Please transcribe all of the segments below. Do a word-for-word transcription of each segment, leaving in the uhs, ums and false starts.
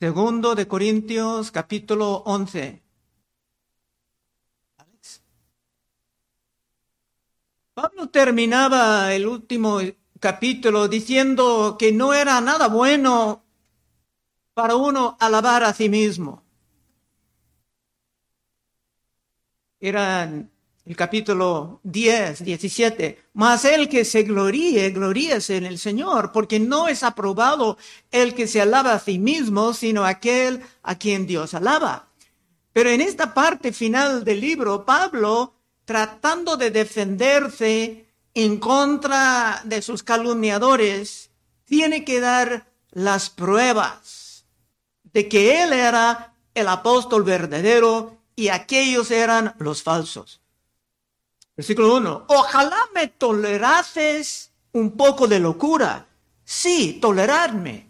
Segundo de Corintios, capítulo once. Alex. Pablo terminaba el último capítulo diciendo que no era nada bueno para uno alabar a sí mismo. Eran el capítulo diez, diecisiete. Mas el que se gloríe, gloríese en el Señor, porque no es aprobado el que se alaba a sí mismo, sino aquel a quien Dios alaba. Pero en esta parte final del libro, Pablo, tratando de defenderse en contra de sus calumniadores, tiene que dar las pruebas de que él era el apóstol verdadero y aquellos eran los falsos. Versículo uno. Ojalá me tolerases un poco de locura. Sí, toleradme.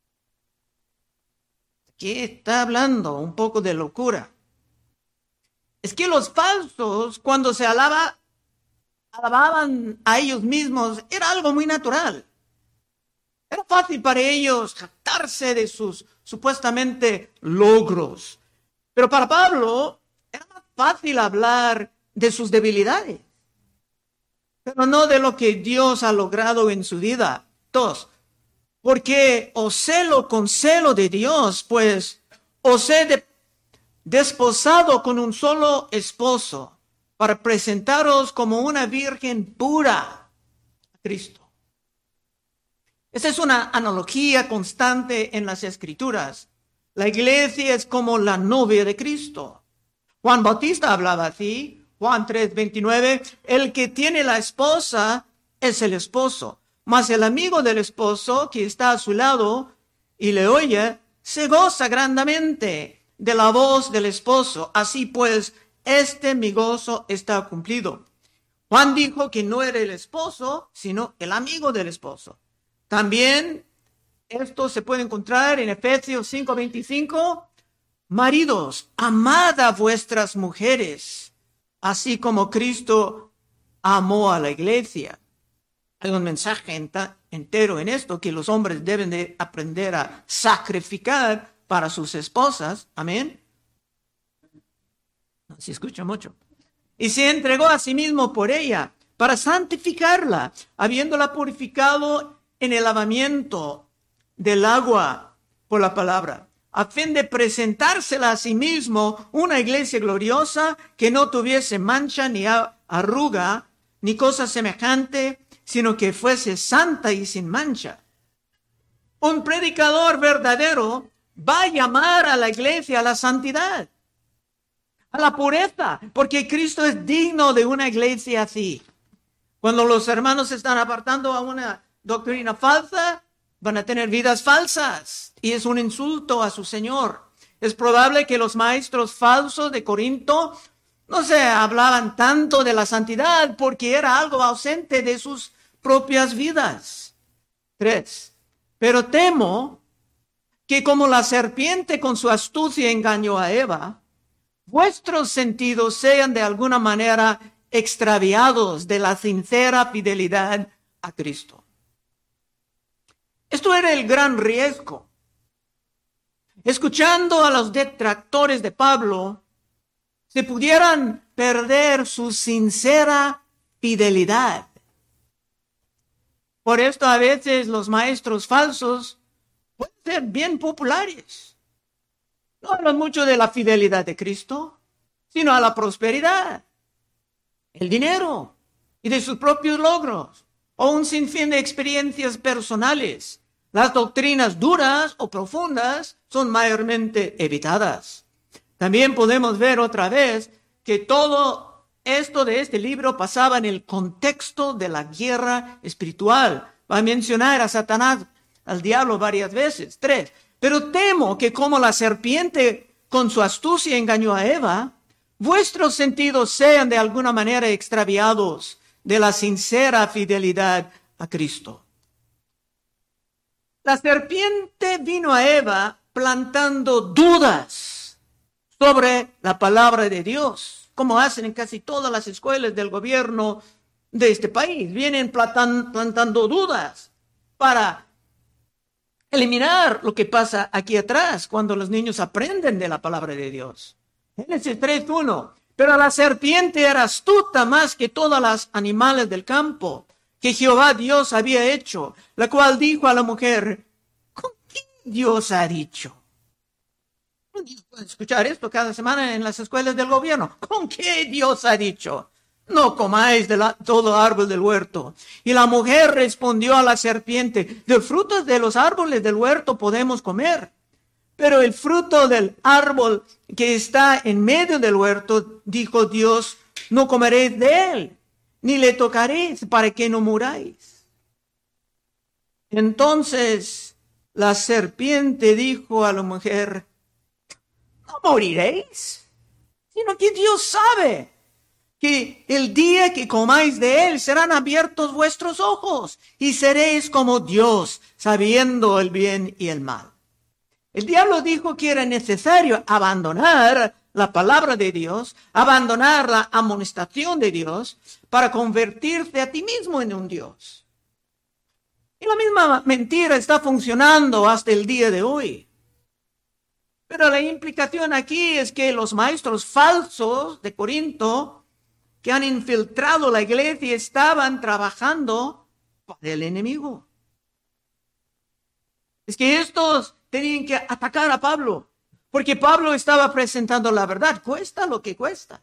Aquí está hablando un poco de locura. Es que los falsos, cuando se alaba, alababan a ellos mismos, era algo muy natural. Era fácil para ellos jactarse de sus supuestamente logros. Pero para Pablo era más fácil hablar de sus debilidades, pero no de lo que Dios ha logrado en su vida. Dos, porque os celo con celo de Dios, pues os he de, desposado con un solo esposo para presentaros como una virgen pura a Cristo. Esa es una analogía constante en las Escrituras. La iglesia es como la novia de Cristo. Juan Bautista hablaba así. Juan tres, veintinueve, el que tiene la esposa es el esposo, mas el amigo del esposo que está a su lado y le oye, se goza grandemente de la voz del esposo. Así pues, este mi gozo está cumplido. Juan dijo que no era el esposo, sino el amigo del esposo. También esto se puede encontrar en Efesios cinco, veinticinco. Maridos, amad a vuestras mujeres, así como Cristo amó a la iglesia. Hay un mensaje entero en esto, que los hombres deben de aprender a sacrificar para sus esposas. Amén. No se escucha mucho. Y se entregó a sí mismo por ella, para santificarla, habiéndola purificado en el lavamiento del agua por la palabra, a fin de presentársela a sí mismo una iglesia gloriosa que no tuviese mancha ni arruga ni cosa semejante, sino que fuese santa y sin mancha. Un predicador verdadero va a llamar a la iglesia a la santidad, a la pureza, porque Cristo es digno de una iglesia así. Cuando los hermanos se están apartando a una doctrina falsa, van a tener vidas falsas y es un insulto a su Señor. Es probable que los maestros falsos de Corinto no se hablaban tanto de la santidad porque era algo ausente de sus propias vidas. Tres. Pero temo que como la serpiente con su astucia engañó a Eva, vuestros sentidos sean de alguna manera extraviados de la sincera fidelidad a Cristo. Esto era el gran riesgo. Escuchando a los detractores de Pablo, se pudieran perder su sincera fidelidad. Por esto a veces los maestros falsos pueden ser bien populares. No hablan mucho de la fidelidad de Cristo, sino a la prosperidad, el dinero y de sus propios logros, o un sinfín de experiencias personales. Las doctrinas duras o profundas son mayormente evitadas. También podemos ver otra vez que todo esto de este libro pasaba en el contexto de la guerra espiritual. Va a mencionar a Satanás, al diablo varias veces. Tres. Pero temo que como la serpiente con su astucia engañó a Eva, vuestros sentidos sean de alguna manera extraviados de la sincera fidelidad a Cristo. La serpiente vino a Eva plantando dudas sobre la palabra de Dios, como hacen en casi todas las escuelas del gobierno de este país. Vienen plantando dudas para eliminar lo que pasa aquí atrás cuando los niños aprenden de la palabra de Dios. Génesis tres uno. Pero la serpiente era astuta más que todas las animales del campo que Jehová Dios había hecho, la cual dijo a la mujer, ¿con qué Dios ha dicho? Pueden escuchar esto cada semana en las escuelas del gobierno. ¿Con qué Dios ha dicho? No comáis de la, todo árbol del huerto. Y la mujer respondió a la serpiente, del fruto de los árboles del huerto podemos comer, pero el fruto del árbol que está en medio del huerto, dijo Dios, no comeréis de él, ni le tocaréis para que no muráis. Entonces la serpiente dijo a la mujer, no moriréis, sino que Dios sabe que el día que comáis de él serán abiertos vuestros ojos y seréis como Dios, sabiendo el bien y el mal. El diablo dijo que era necesario abandonar la palabra de Dios, abandonar la amonestación de Dios para convertirte a ti mismo en un Dios. Y la misma mentira está funcionando hasta el día de hoy. Pero la implicación aquí es que los maestros falsos de Corinto que han infiltrado la iglesia estaban trabajando para el enemigo. Es que estos tenían que atacar a Pablo, porque Pablo estaba presentando la verdad, cuesta lo que cuesta.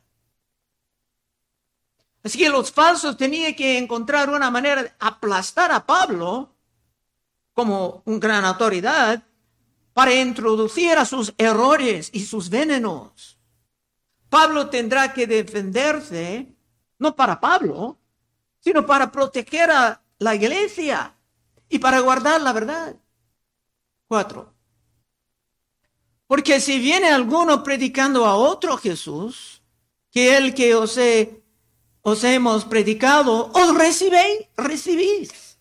Así que los falsos tenían que encontrar una manera de aplastar a Pablo como una gran autoridad para introducir a sus errores y sus venenos. Pablo tendrá que defenderse, no para Pablo, sino para proteger a la iglesia y para guardar la verdad. Cuatro. Porque si viene alguno predicando a otro Jesús, que el que os, he, os hemos predicado, os recibéis, recibís.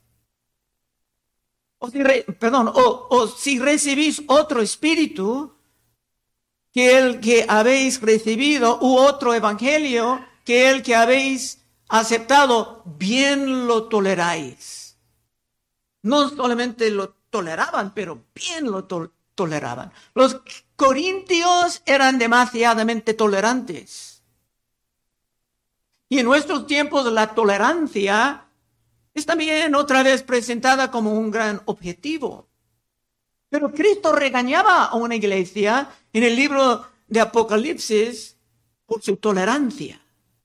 O si re, perdón, o, o si recibís otro espíritu, que el que habéis recibido, u otro evangelio, que el que habéis aceptado, bien lo toleráis. No solamente lo toleraban, pero bien lo to- toleraban. Los corintios eran demasiadamente tolerantes. Y en nuestros tiempos la tolerancia es también otra vez presentada como un gran objetivo. Pero Cristo regañaba a una iglesia en el libro de Apocalipsis por su tolerancia.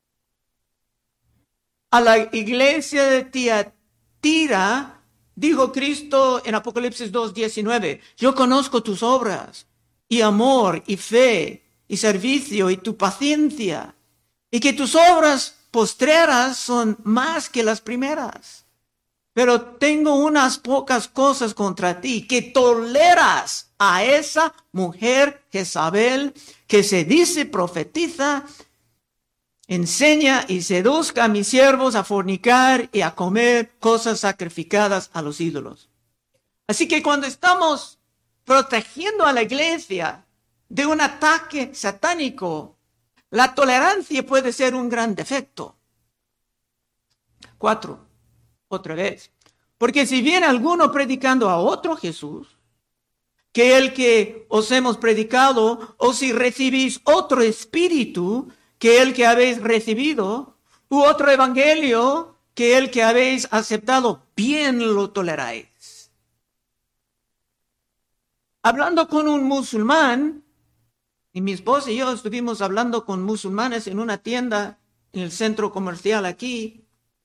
A la iglesia de Tiatira dijo Cristo en Apocalipsis dos diecinueve, yo conozco tus obras, y amor, y fe, y servicio, y tu paciencia, y que tus obras postreras son más que las primeras. Pero tengo unas pocas cosas contra ti, que toleras a esa mujer Jezabel, que se dice profetiza, enseña y seduzca a mis siervos a fornicar y a comer cosas sacrificadas a los ídolos. Así que cuando estamos protegiendo a la iglesia de un ataque satánico, la tolerancia puede ser un gran defecto. Cuatro, otra vez. Porque si viene alguno predicando a otro Jesús, que el que os hemos predicado, o si recibís otro espíritu, que el que habéis recibido, u otro evangelio, que el que habéis aceptado, bien lo toleráis. Hablando con un musulmán, y mi esposa y yo estuvimos hablando con musulmanes en una tienda en el centro comercial aquí,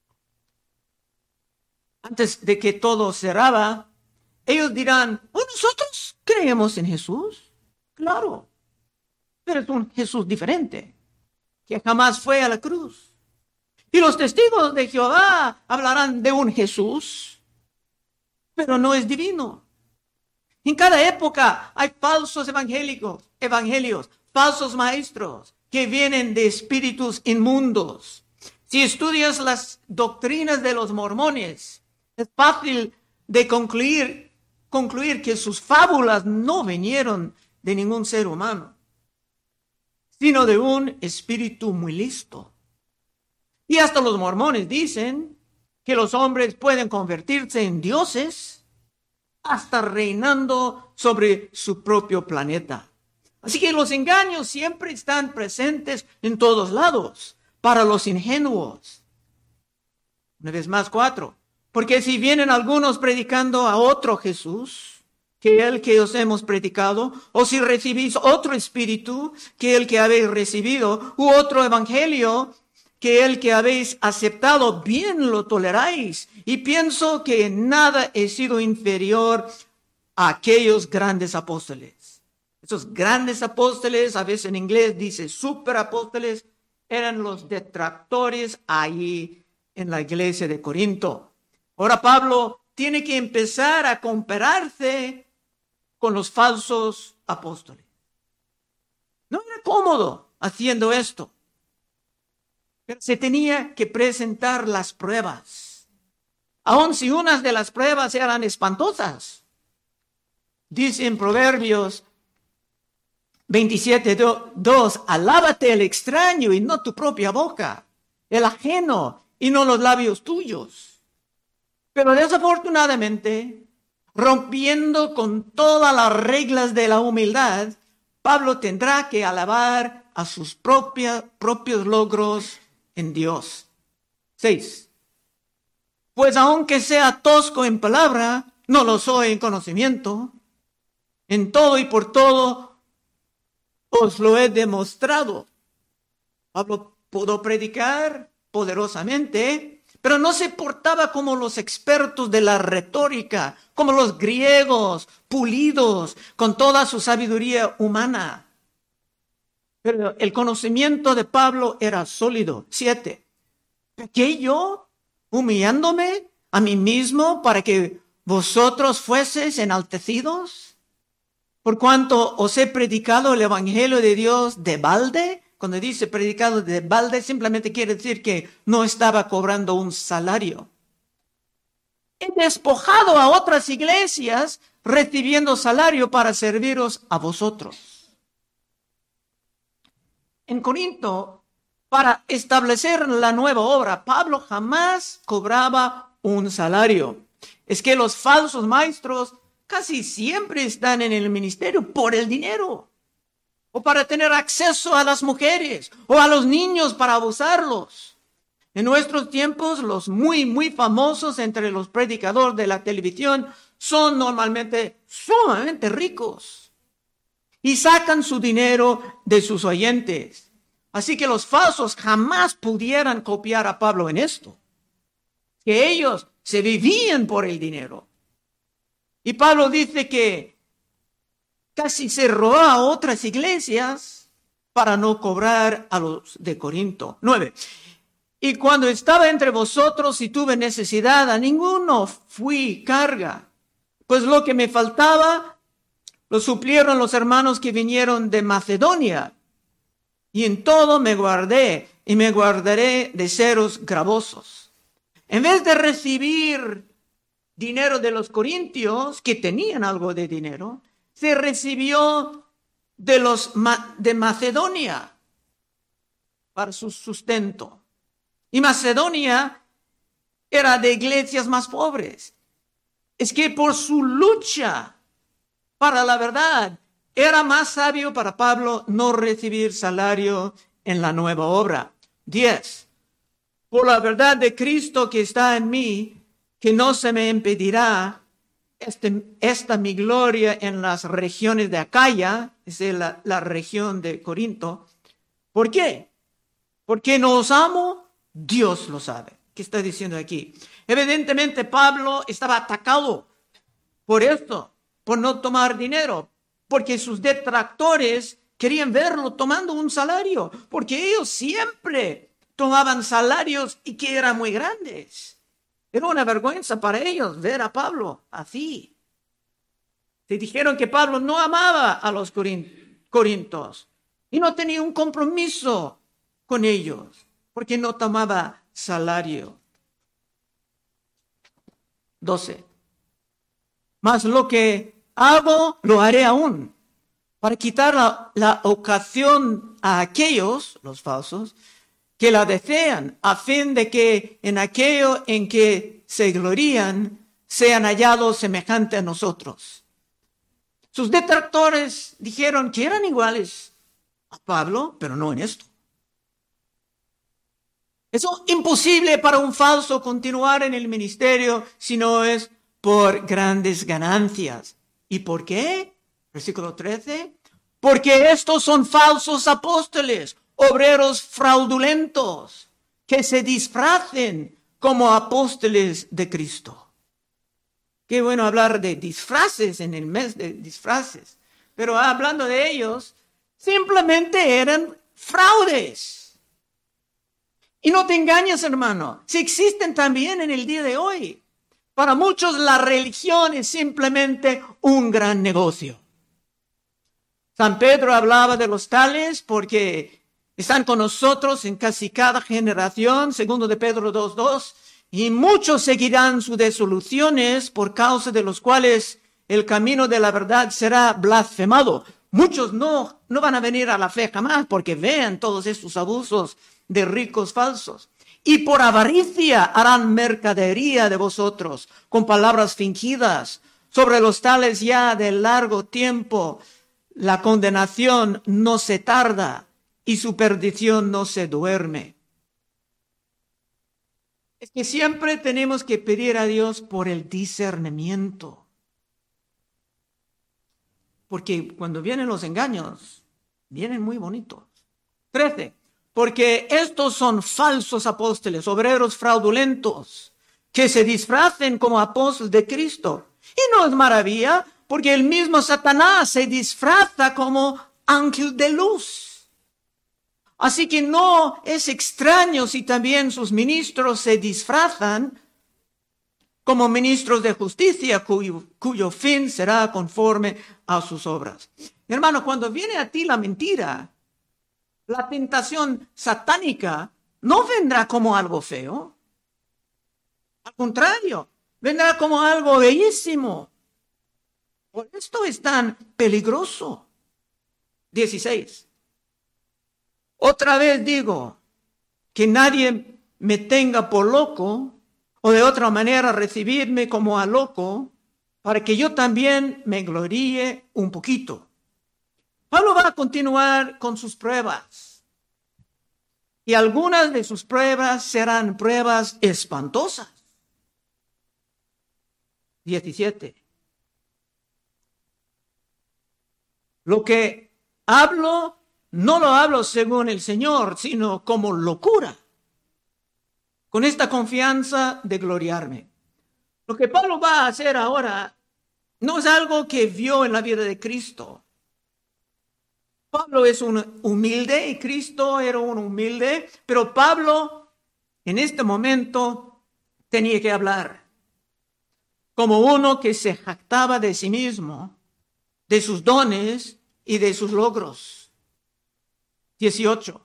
antes de que todo cerraba, ellos dirán, oh, nosotros creemos en Jesús. Claro, pero es un Jesús diferente, que jamás fue a la cruz. Y los testigos de Jehová hablarán de un Jesús, pero no es divino. En cada época hay falsos evangélicos, evangelios, falsos maestros que vienen de espíritus inmundos. Si estudias las doctrinas de los mormones, es fácil de concluir, concluir que sus fábulas no vinieron de ningún ser humano, sino de un espíritu muy listo. Y hasta los mormones dicen que los hombres pueden convertirse en dioses hasta reinando sobre su propio planeta. Así que los engaños siempre están presentes en todos lados para los ingenuos. Una vez más, cuatro. Porque si vienen algunos predicando a otro Jesús que el que os hemos predicado, o si recibís otro espíritu que el que habéis recibido, u otro evangelio que el que habéis aceptado, bien lo toleráis. Y pienso que en nada he sido inferior a aquellos grandes apóstoles. Esos grandes apóstoles, a veces en inglés dice superapóstoles, eran los detractores allí en la iglesia de Corinto. Ahora Pablo tiene que empezar a compararse con los falsos apóstoles. No era cómodo haciendo esto, pero se tenía que presentar las pruebas, aun si unas de las pruebas eran espantosas. Dice en Proverbios veintisiete dos, alábate el extraño y no tu propia boca, el ajeno y no los labios tuyos. Pero desafortunadamente, rompiendo con todas las reglas de la humildad, Pablo tendrá que alabar a sus propia, propios logros en Dios. Seis. Pues aunque sea tosco en palabra, no lo soy en conocimiento. En todo y por todo os lo he demostrado. Pablo pudo predicar poderosamente, pero no se portaba como los expertos de la retórica, como los griegos, pulidos, con toda su sabiduría humana. Pero el conocimiento de Pablo era sólido. Siete. ¿Pequé yo humillándome a mí mismo para que vosotros fueseis enaltecidos? Por cuanto os he predicado el evangelio de Dios de balde. Cuando dice predicado de balde, simplemente quiere decir que no estaba cobrando un salario. He despojado a otras iglesias recibiendo salario para serviros a vosotros. En Corinto, para establecer la nueva obra, Pablo jamás cobraba un salario. Es que los falsos maestros casi siempre están en el ministerio por el dinero, o para tener acceso a las mujeres, o a los niños para abusarlos. En nuestros tiempos, los muy, muy famosos entre los predicadores de la televisión son normalmente sumamente ricos y sacan su dinero de sus oyentes. Así que los falsos jamás pudieran copiar a Pablo en esto, que ellos se vivían por el dinero. Y Pablo dice que casi cerró a otras iglesias para no cobrar a los de Corinto. Nueve. Y cuando estaba entre vosotros y tuve necesidad, a ninguno fui carga, pues lo que me faltaba lo suplieron los hermanos que vinieron de Macedonia. Y en todo me guardé y me guardaré de seros gravosos. En vez de recibir dinero de los corintios, que tenían algo de dinero, se recibió de los de Macedonia para su sustento. Y Macedonia era de iglesias más pobres. Es que por su lucha para la verdad, era más sabio para Pablo no recibir salario en la nueva obra. Diez. Por la verdad de Cristo que está en mí, que no se me impedirá este, esta mi gloria en las regiones de Acaya, es la, la región de Corinto. ¿Por qué? Porque no os amo, Dios lo sabe. ¿Qué está diciendo aquí? Evidentemente Pablo estaba atacado por esto, por no tomar dinero, porque sus detractores querían verlo tomando un salario, porque ellos siempre tomaban salarios y que eran muy grandes. Era una vergüenza para ellos ver a Pablo así. Se dijeron que Pablo no amaba a los corintios y no tenía un compromiso con ellos, porque no tomaba salario. doce. Mas lo que hago, lo haré aún, para quitar la, la ocasión a aquellos, los falsos, que la desean, a fin de que en aquello en que se glorían, sean hallados semejantes a nosotros. Sus detractores dijeron que eran iguales a Pablo, pero no en esto. Es imposible para un falso continuar en el ministerio si no es por grandes ganancias. ¿Y por qué? Versículo trece. Porque estos son falsos apóstoles, obreros fraudulentos, que se disfracen como apóstoles de Cristo. Qué bueno hablar de disfraces en el mes de disfraces. Pero hablando de ellos, simplemente eran fraudes. Y no te engañes, hermano, si existen también en el día de hoy. Para muchos la religión es simplemente un gran negocio. San Pedro hablaba de los tales porque están con nosotros en casi cada generación, segundo de Pedro dos dos, y muchos seguirán sus desoluciones por causa de los cuales el camino de la verdad será blasfemado. Muchos no, no van a venir a la fe jamás porque vean todos estos abusos de ricos falsos. Y por avaricia harán mercadería de vosotros con palabras fingidas. Sobre los tales ya de largo tiempo la condenación no se tarda y su perdición no se duerme. Es que siempre tenemos que pedir a Dios por el discernimiento. Porque cuando vienen los engaños, vienen muy bonitos. trece. Porque estos son falsos apóstoles, obreros fraudulentos, que se disfracen como apóstoles de Cristo. Y no es maravilla, porque el mismo Satanás se disfraza como ángel de luz. Así que no es extraño si también sus ministros se disfrazan como ministros de justicia, cuyo, cuyo fin será conforme a sus obras. Hermano, cuando viene a ti la mentira, la tentación satánica no vendrá como algo feo. Al contrario, vendrá como algo bellísimo. Por esto es tan peligroso. dieciséis. Otra vez digo, que nadie me tenga por loco, o de otra manera recibirme como a loco, para que yo también me gloríe un poquito. Pablo va a continuar con sus pruebas. Y algunas de sus pruebas serán pruebas espantosas. diecisiete. Lo que hablo, no lo hablo según el Señor, sino como locura. Con esta confianza de gloriarme. Lo que Pablo va a hacer ahora no es algo que vio en la vida de Cristo. Pablo es un humilde y Cristo era un humilde, pero Pablo en este momento tenía que hablar como uno que se jactaba de sí mismo, de sus dones y de sus logros. dieciocho.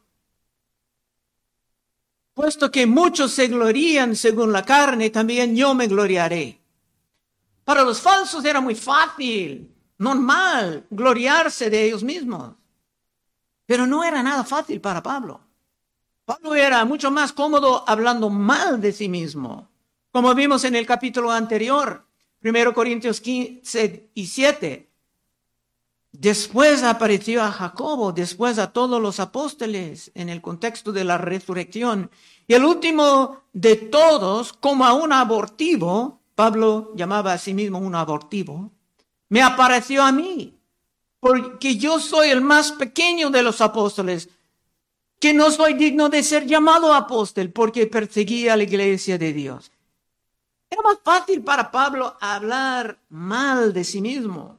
Puesto que muchos se glorían según la carne, también yo me gloriaré. Para los falsos era muy fácil, normal, gloriarse de ellos mismos. Pero no era nada fácil para Pablo. Pablo era mucho más cómodo hablando mal de sí mismo. Como vimos en el capítulo anterior, primero Corintios quince y siete. Después apareció a Jacobo, después a todos los apóstoles en el contexto de la resurrección. Y el último de todos, como a un abortivo, Pablo llamaba a sí mismo un abortivo, me apareció a mí, porque yo soy el más pequeño de los apóstoles, que no soy digno de ser llamado apóstol, porque perseguía a la iglesia de Dios. Era más fácil para Pablo hablar mal de sí mismo.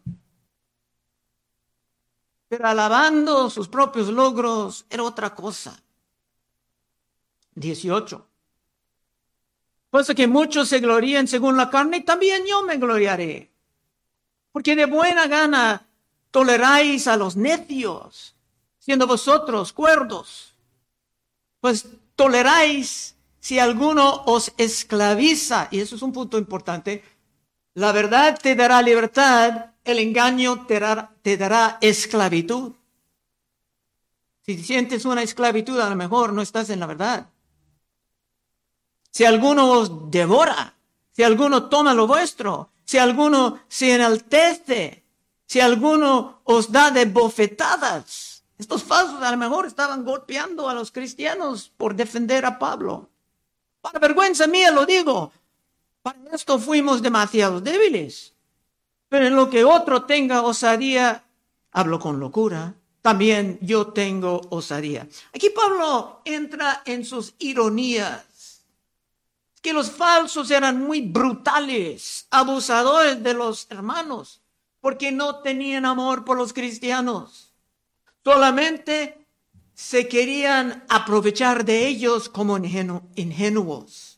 Pero alabando sus propios logros era otra cosa. dieciocho. Puesto que muchos se glorían según la carne, también yo me gloriaré. Porque de buena gana toleráis a los necios, siendo vosotros cuerdos. Pues toleráis si alguno os esclaviza, y eso es un punto importante. La verdad te dará libertad, el engaño te dará, te dará esclavitud. Si sientes una esclavitud, a lo mejor no estás en la verdad. Si alguno os devora, si alguno toma lo vuestro, si alguno se enaltece, si alguno os da de bofetadas. Estos falsos a lo mejor estaban golpeando a los cristianos por defender a Pablo. Para vergüenza mía lo digo, para esto fuimos demasiado débiles. Pero en lo que otro tenga osadía, hablo con locura, también yo tengo osadía. Aquí Pablo entra en sus ironías. Que los falsos eran muy brutales, abusadores de los hermanos, porque no tenían amor por los cristianos. Solamente se querían aprovechar de ellos como ingenu- ingenuos.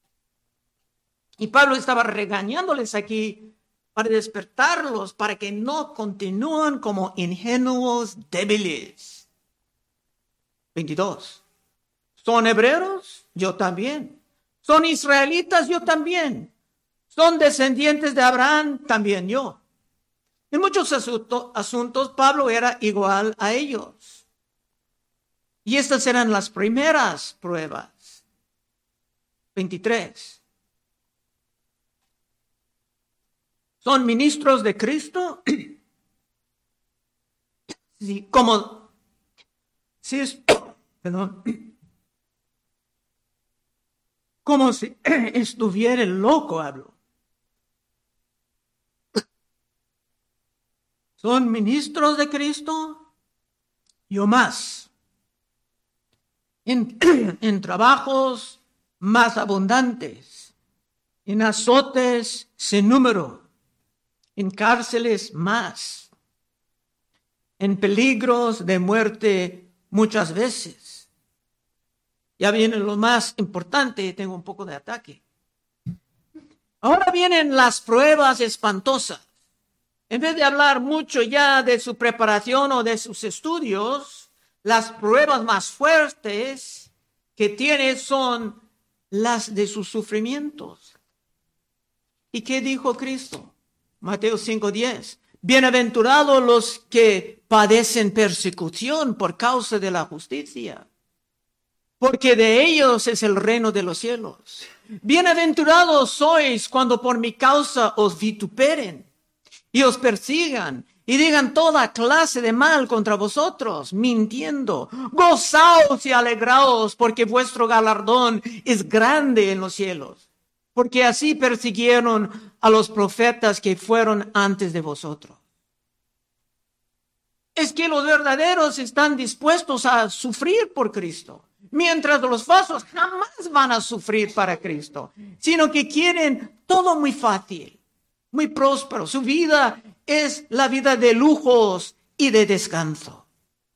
Y Pablo estaba regañándoles aquí para despertarlos, para que no continúen como ingenuos débiles. veintidós. ¿Son hebreos? Yo también. ¿Son israelitas? Yo también. ¿Son descendientes de Abraham? También yo. En muchos asunto, asuntos Pablo era igual a ellos. Y estas eran las primeras pruebas. veintitrés. ¿Son ministros de Cristo? Sí, como si es, perdón, como si estuviera loco, hablo. ¿Son ministros de Cristo? Yo más. En, en trabajos más abundantes, en azotes sin número, en cárceles más, en peligros de muerte muchas veces. Ya viene lo más importante, tengo un poco de ataque. Ahora vienen las pruebas espantosas. En vez de hablar mucho ya de su preparación o de sus estudios, las pruebas más fuertes que tiene son las de sus sufrimientos. ¿Y qué dijo Cristo? Mateo cinco diez. Bienaventurados los que padecen persecución por causa de la justicia, porque de ellos es el reino de los cielos. Bienaventurados sois cuando por mi causa os vituperen y os persigan y digan toda clase de mal contra vosotros, mintiendo. Gozaos y alegraos, porque vuestro galardón es grande en los cielos. Porque así persiguieron a los profetas que fueron antes de vosotros. Es que los verdaderos están dispuestos a sufrir por Cristo, mientras los falsos jamás van a sufrir para Cristo, sino que quieren todo muy fácil, muy próspero. Su vida es la vida de lujos y de descanso.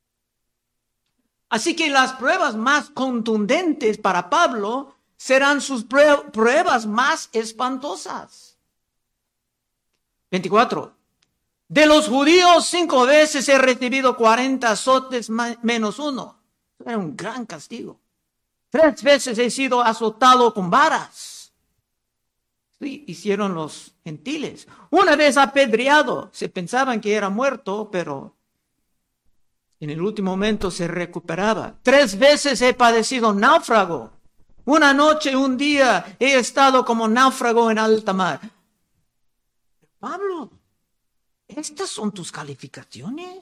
Así que las pruebas más contundentes para Pablo serán sus pruebas más espantosas. veinticuatro. De los judíos cinco veces he recibido cuarenta azotes menos uno. Era un gran castigo. Tres veces he sido azotado con varas. Sí, hicieron los gentiles. Una vez apedreado. Se pensaban que era muerto, pero en el último momento se recuperaba. Tres veces he padecido náufrago. Una noche, un día, he estado como náufrago en alta mar. Pablo, ¿estas son tus calificaciones?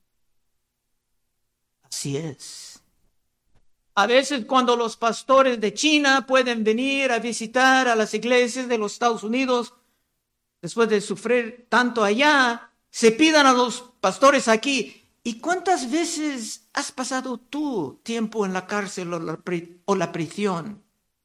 Así es. A veces cuando los pastores de China pueden venir a visitar a las iglesias de los Estados Unidos, después de sufrir tanto allá, se pidan a los pastores aquí, ¿y cuántas veces has pasado tú tiempo en la cárcel o la, pri- o la prisión?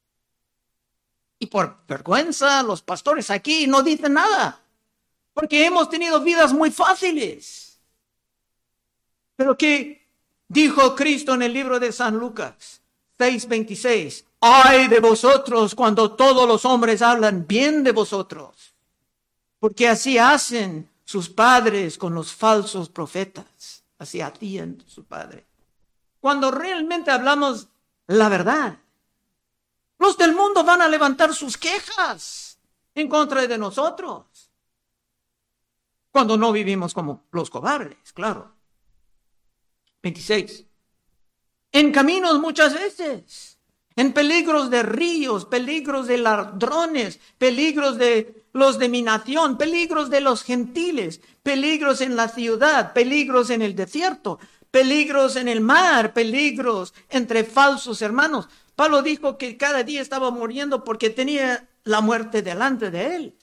Y por vergüenza, los pastores aquí no dicen nada, porque hemos tenido vidas muy fáciles. Pero ¿qué dijo Cristo en el libro de San Lucas seis veintiséis? ¡Ay de vosotros cuando todos los hombres hablan bien de vosotros! Porque así hacen sus padres con los falsos profetas. Así hacían su padre. Cuando realmente hablamos la verdad, los del mundo van a levantar sus quejas en contra de nosotros. Cuando no vivimos como los cobardes, claro. veintiséis. En caminos muchas veces, en peligros de ríos, peligros de ladrones, peligros de los de mi nación, peligros de los gentiles, peligros en la ciudad, peligros en el desierto, peligros en el mar, peligros entre falsos hermanos. Pablo dijo que cada día estaba muriendo porque tenía la muerte delante de él.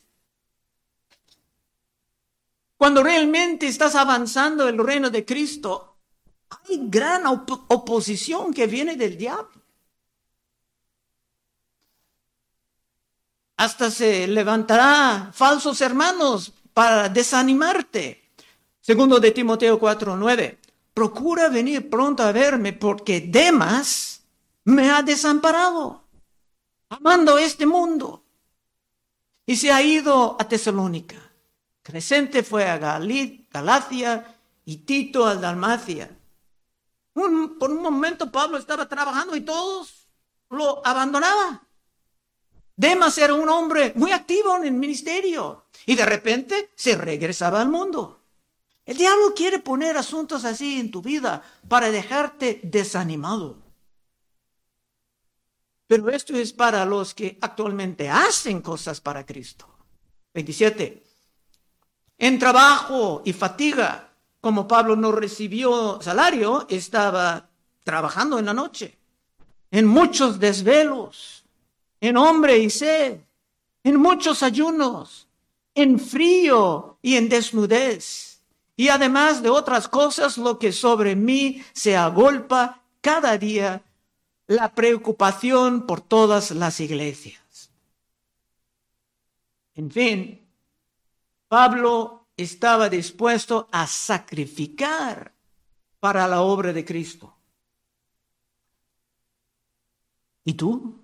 Cuando realmente estás avanzando el reino de Cristo, hay gran op- oposición que viene del diablo. Hasta se levantará falsos hermanos para desanimarte. Segundo de Timoteo cuatro nueve. Procura venir pronto a verme porque Demas me ha desamparado, amando este mundo, y se ha ido a Tesalónica. Crescente fue a Gal- Galacia y Tito a Dalmacia. Un, por un momento Pablo estaba trabajando y todos lo abandonaban. Demas era un hombre muy activo en el ministerio y de repente se regresaba al mundo. El diablo quiere poner asuntos así en tu vida para dejarte desanimado. Pero esto es para los que actualmente hacen cosas para Cristo. veintisiete. En trabajo y fatiga, como Pablo no recibió salario, estaba trabajando en la noche, en muchos desvelos, en hambre y sed, en muchos ayunos, en frío y en desnudez, y además de otras cosas, lo que sobre mí se agolpa cada día, la preocupación por todas las iglesias. En fin, Pablo estaba dispuesto a sacrificar para la obra de Cristo. ¿Y tú?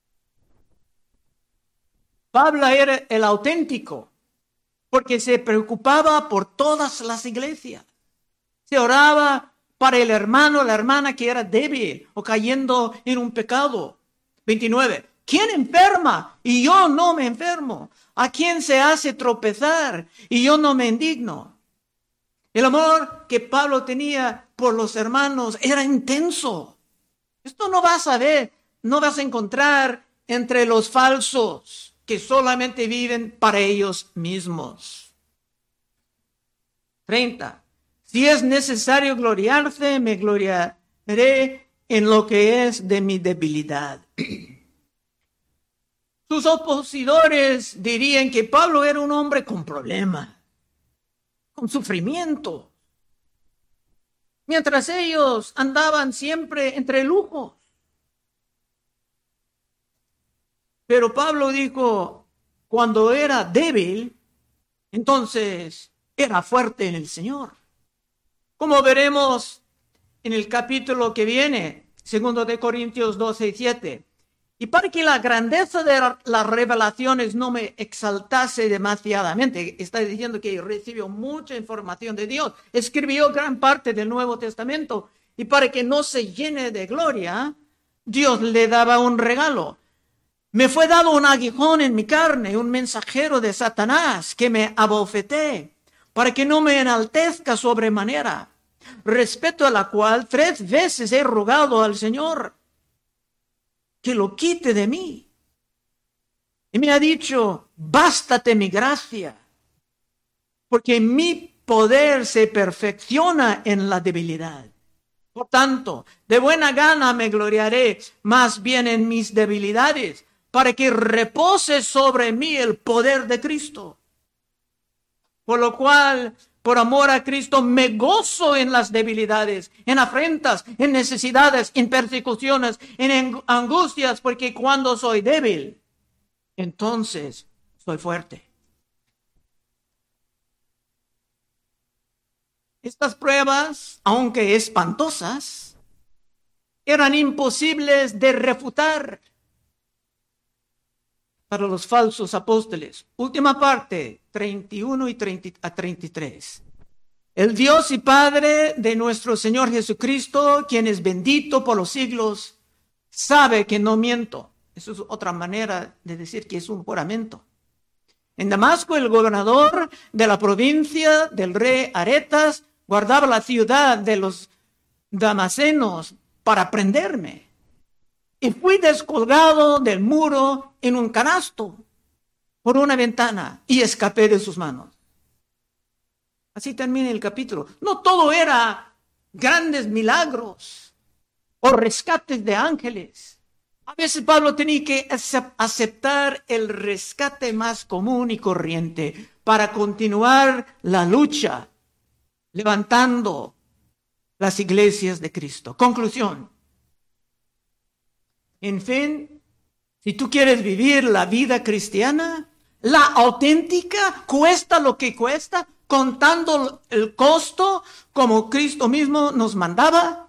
Pablo era el auténtico, porque se preocupaba por todas las iglesias. Se oraba para el hermano, la hermana que era débil o cayendo en un pecado. veintinueve. ¿Quién enferma y yo no me enfermo? ¿A quién se hace tropezar y yo no me indigno? El amor que Pablo tenía por los hermanos era intenso. Esto no vas a ver, no vas a encontrar entre los falsos que solamente viven para ellos mismos. treinta. Si es necesario gloriarse, me gloriaré en lo que es de mi debilidad. Sus opositores dirían que Pablo era un hombre con problemas, con sufrimiento, mientras ellos andaban siempre entre lujos. Pero Pablo dijo, cuando era débil, entonces era fuerte en el Señor. Como veremos en el capítulo que viene, segundo de Corintios doce y siete. Y para que la grandeza de las revelaciones no me exaltase demasiadamente, está diciendo que recibió mucha información de Dios, escribió gran parte del Nuevo Testamento, y para que no se llene de gloria, Dios le daba un regalo. Me fue dado un aguijón en mi carne, un mensajero de Satanás que me abofeté, para que no me enaltezca sobremanera, respecto a la cual tres veces he rogado al Señor que lo quite de mí. Y me ha dicho, bástate mi gracia, porque mi poder se perfecciona en la debilidad. Por tanto, de buena gana me gloriaré más bien en mis debilidades, para que repose sobre mí el poder de Cristo. Por lo cual, por amor a Cristo, me gozo en las debilidades, en afrentas, en necesidades, en persecuciones, en angustias, porque cuando soy débil, entonces soy fuerte. Estas pruebas, aunque espantosas, eran imposibles de refutar para los falsos apóstoles. Última parte, treinta y uno y treinta a treinta y tres. El Dios y Padre de nuestro Señor Jesucristo, quien es bendito por los siglos, sabe que no miento. Eso es otra manera de decir que es un juramento. En Damasco, el gobernador de la provincia del rey Aretas guardaba la ciudad de los damascenos para prenderme. y fui descolgado del muro en un canasto por una ventana y escapé de sus manos. Así termina el capítulo. No todo era grandes milagros o rescates de ángeles. A veces Pablo tenía que aceptar el rescate más común y corriente para continuar la lucha, levantando las iglesias de Cristo. Conclusión. En fin, si tú quieres vivir la vida cristiana, la auténtica, cuesta lo que cuesta, contando el costo como Cristo mismo nos mandaba,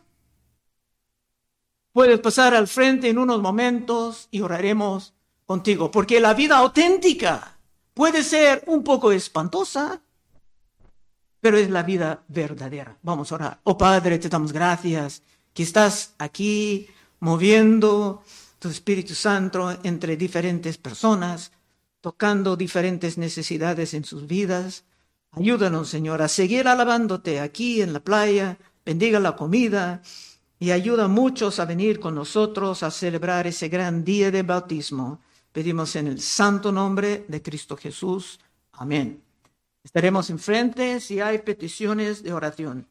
puedes pasar al frente en unos momentos y oraremos contigo, porque la vida auténtica puede ser un poco espantosa, pero es la vida verdadera. Vamos a orar. Oh Padre, te damos gracias que estás aquí moviendo tu Espíritu Santo entre diferentes personas, tocando diferentes necesidades en sus vidas. Ayúdanos, Señor, a seguir alabándote aquí en la playa. Bendiga la comida y ayuda a muchos a venir con nosotros a celebrar ese gran día de bautismo. Pedimos en el santo nombre de Cristo Jesús. Amén. Estaremos enfrente si hay peticiones de oración.